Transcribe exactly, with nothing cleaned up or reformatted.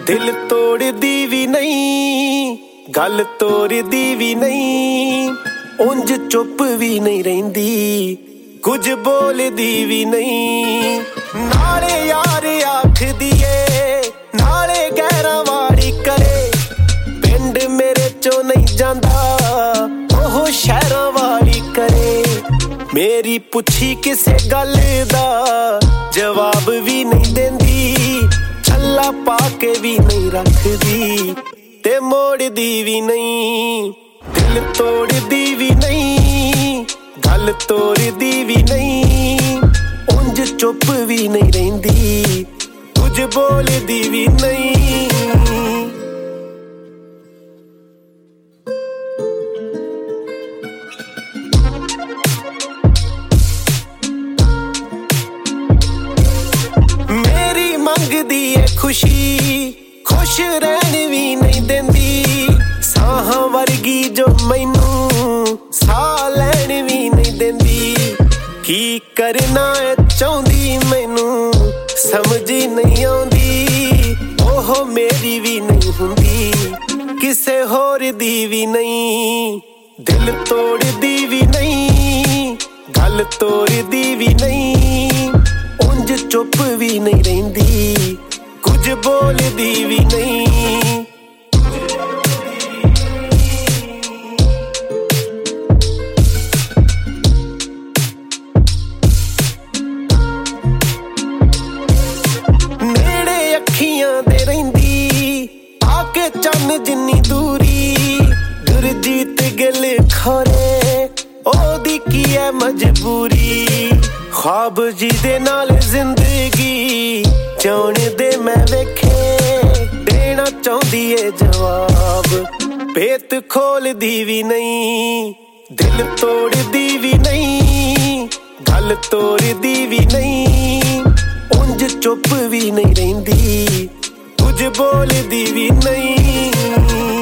दिल तोड़दी भी नहीं, गल तोड़दी भी नहीं, उंज चुप भी नहीं रहिंदी, कुछ बोलदी भी नहीं। नाले यार आखदी ए, नाले गैरां वाली करे, पिंड मेरे चो नहीं जांदा, ओह शहरां वाली करे। मेरी पुछी किसे गल दा जवाब भी नहीं देंदी, छल्ला पाके भी नहीं रखदी, ते मोड़दी भी नहीं। दिल तोड़दी भी नहीं, गल तोड़दी भी नहीं, उंज चुप भी नहीं रहिंदी, कुछ बोलदी भी नहीं। मेरी मंगदी है खुशी, खुश रहन भी नहीं देंदी, साहां वर्गी जो मैनू साह लैन भी नहीं देंदी। की करना है चाहुंदी मैनू समझ नहीं आउंदी, ओह मेरी भी नहीं हुंदी, किसे होर दी भी नहीं। दिल तोड़दी भी नहीं, गल तोड़दी भी नहीं, उंज चुप भी नहीं रहिंदी, कुछ बोलदी भी नहीं। नेड़े अखियां दे रहिंदी, आके चन्न जिन्नी दूरी, गुरजीत गिल खोरे ओदी की है मजबूरी। ख्वाब जी दे नाल जिंदगी चाहण दे मैं वेखे, देना चाहुंदी है जवाब, भेत खोलदी भी नहीं। दिल तोड़दी भी नहीं, गल तोड़दी भी नहीं, उंज चुप भी नहीं रहिंदी, कुछ बोलदी भी नहीं।